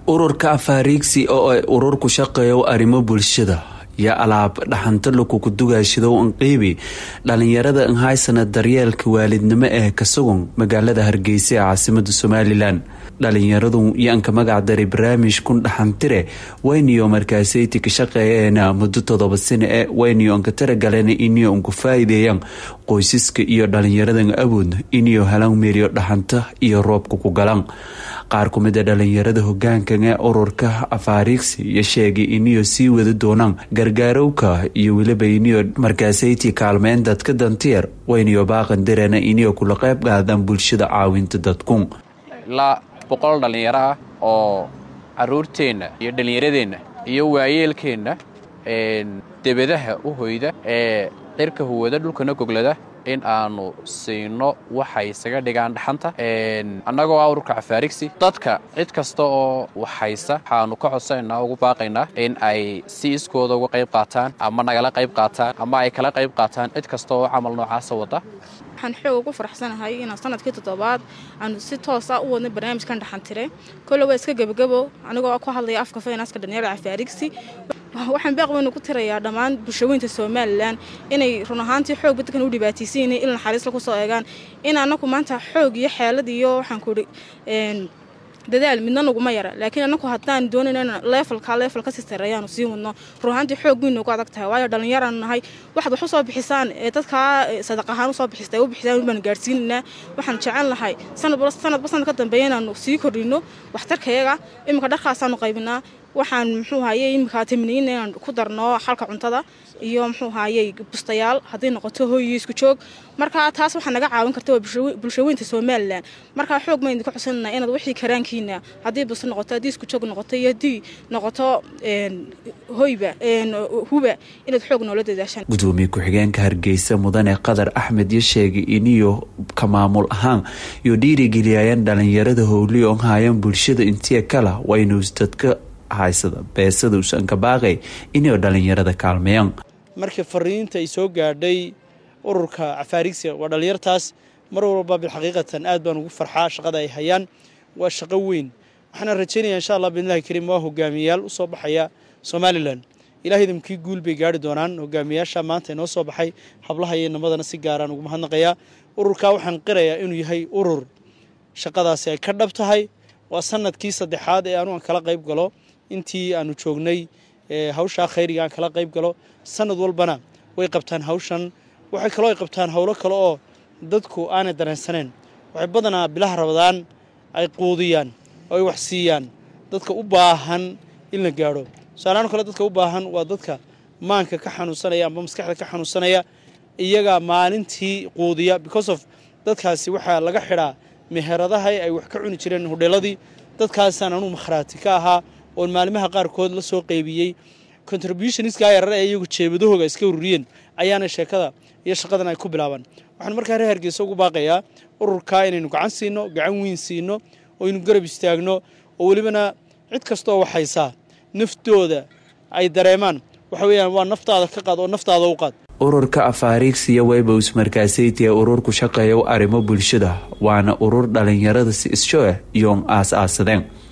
ururka afaariigsi oo ay urur ku shaqeeyo arrimo bulshada ya alaab dhaxanta lagu ku dugaashido anqiibi dhalinyarada in haysana daryeelka waalidnimo ee ka sugan magaalada Hargeysa ee caasimadda Somaliland dhalinyaradu yaanka magac daray barnaamij kun dhaxantire wayniyo markaaseyti ka shaqeeyana muddo 7 sano ee wayniyo ka taragaleen inay ku faa'iideeyaan qoysaska iyo dhalinyarada awood inay helaan meeriyo dhaxanta iyo roobka ku galaan qaar ku mid ah dhalinyarada hoggaanka ee ururka afaariigsi iyo sheegay inay sii wada doonaan gargaarowka iyo waliba inay markaaseyti kaalmeen dadka dantiir wayniyo baaqan direena inay kula qayb qaadaan bulshada caawinta dadku la boqol dhalinyaro oo caruurteena iyo dhalinyaradeenna iyo waayeelkeena debadaha u hoyda ee dhirka huwada dhulkana goglada in aanu siino waxay isaga dhigaan dhaxanta annagoo ururka afaariigsi dadka cid kasta oo waxaysa waxaanu ka codsaynaa ugu baaqaynaa in ay si iskooda uga qayb qaataan ama nagala qayb qaataan ama ay kala qayb qaataan cid kasta oo camal noocaas wada waxaan xoog ugu faraxsanahay in sanadkii 7aad aan si toos ah u wadno barnaamijkan dhaxantire kullu way iska gabagabo anigoo ku hadlaya afka finance-ka dhalinyarada afaariigsi waxaan baaqweynu ku tirayaa dhammaan bulshooyinka Somaliland inay run ahaantii xoog dadkan u dhibaataysiinay in xariis la ku soo eegaan in anaku maanta xoog iyo xeelad iyo waxaan ku dadaal midna nagu ma yara laakiin anaku haddaan doonayna level ka sisteerayaan sii wadno run ahaantii xoog weyn ugu adag tahay waayo dhalinyarada nahay wax u soo bixisaan ee dadka sadaq ahaan u soo bixistay u bixisaan baan gaarsiinaa waxaan jecel lahay sanad ka dambeeyana sii kordhino waxtarkayaga imika dharkaasaan qaybinaa waxaan muxuu haayay imika timniin inaan ku darno xalka cuntada iyo muxuu haayay bustayaal hadii noqoto hooyo isku joog marka taas waxa naga caawin kartaa bulshooyinka Somaliland marka xoog ma idin ku xusanna inaad wixii karaankiina hadii bus noqoto hadii isku joog noqoto iyo hadii noqoto hooyba huba inaad xoog nolol dadaashan gudoomiye ku-xigeenka Hargeysa mudane Qadar Axmed iyo sheegay inuu ka maamul ahaan iyo dhiirigeliyayaan dhalinyarada howliyo oo hayaan bulshada intii kala waynu dadka haysada beesada u san ka baaqay inay dhalinyarada kaalmeeyaan markii fariinta ay soo gaadhay ururka afaariigsi waa dhalinyartaas mar walba bil xaqiiqatan aad baan ugu farxaa shaqada ay hayaan waa shaqo weyn waxaan rajaynayaa insha Allah billahi kariim waa hogaamiyaal u soo baxaya Somaliland ilaahay idimkii guul bay gaari doonaan hogaamiyaasha maanta inoo soo baxay hablaha iyo namadana si gaar ah ugu mahadnaqaya ururka waxaan qirayaa inuu yahay urur shaqadaasi ay ka dhab tahay waa sanadkii 3aad ee aanu kala qayb galo intii aanu joognay hawsha khayriga aan kala qayb galo sanad walbana way qabtaan hawshan waxay kale oo qabtaan hawlo kale oo dadku aanay dareensaneen waxay badanaa bilaha Ramadaan ay quudiyaan oo ay wax siiyaan dadka u baahan in la gaaro saalaan kale dadka u baahan waa dadka maanka ka xanuunsanaya ama maskaxda ka xanuunsanaya iyaga maalintii quudiya because of dadkaasi waxa laga xiraa meheradaha ay wax ka cuni jireen hodheeladii dadkaasaan aanu makhraati ka ahaa oo maalimaha qaar kood la soo qaybiyay contributionska yarar ee iyagu jeebadahooga iska ururiyeen ayaana sheekada iyo shaqadan ay ku bilaabaan waxaan markaa reer Hargeysa ugu baaqayaa ururka inaynu gacan siino gacan weyn siino oo inuu garab istaagno oo walibana cid kasta oo waxaysa naftooda ay dareemaan waxa weeyaan waa naftaada ka qaad oo naftaada u qaad ururka afaariigsi iyo waybaus markaaseyti ururku shaqeeyo arrimo bulshada waana urur dhalinyarada si isho iyo aasadeen